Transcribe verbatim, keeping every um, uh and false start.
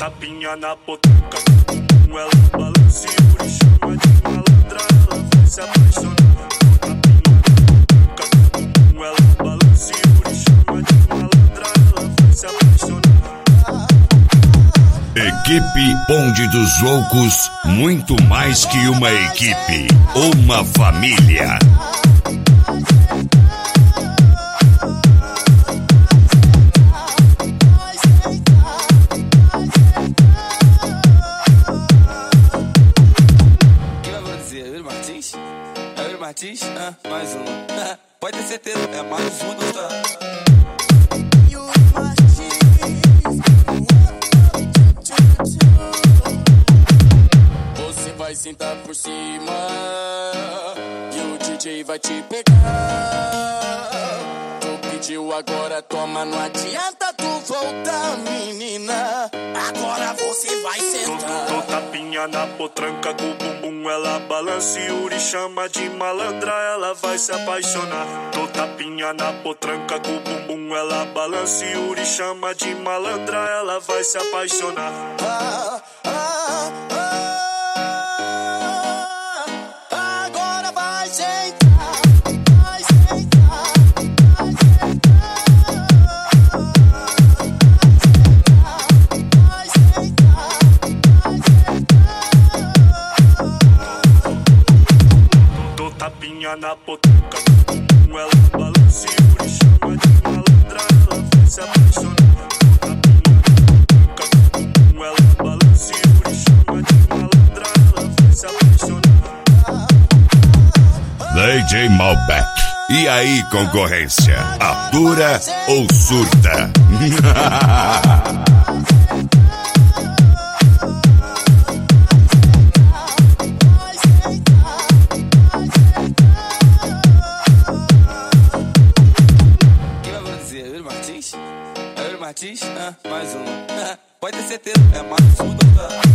tapinha na potranca, ela balança e o chama de malandra, ela vai se apaixonar. Tapinha ela balança e o chama de malandra, ela vai se apaixonar. Equipe Bonde dos Loucos, muito mais que uma equipe, uma família. Martins? É o Martins? Ah, mais um. Pode ter certeza, é mais um do tá. Você vai sentar por cima e o D J vai te pegar. Tu pediu, agora toma, não adianta tu voltar, menina. Agora você vai sentar. Tô, tô tapinha na potranca com o bumbum, ela balança e Yuri chama de malandra, ela vai se apaixonar. Tô tapinha na potranca com o bumbum, ela balança e Yuri chama de malandra, ela vai se apaixonar. Ah, ah, ah, agora vai sentar, vai sentar, vai sentar. Tapinha na potranca, ela balança e o chama de malandra, ela vai se apaixonar. Tapinha ela balança e o chama de malandra, ela vai se apaixonar. D J Malbec. E aí, concorrência? Atura ou surta? Martins? É o Martins? Ah, mais um. Pode ter certeza, é mais um do tá.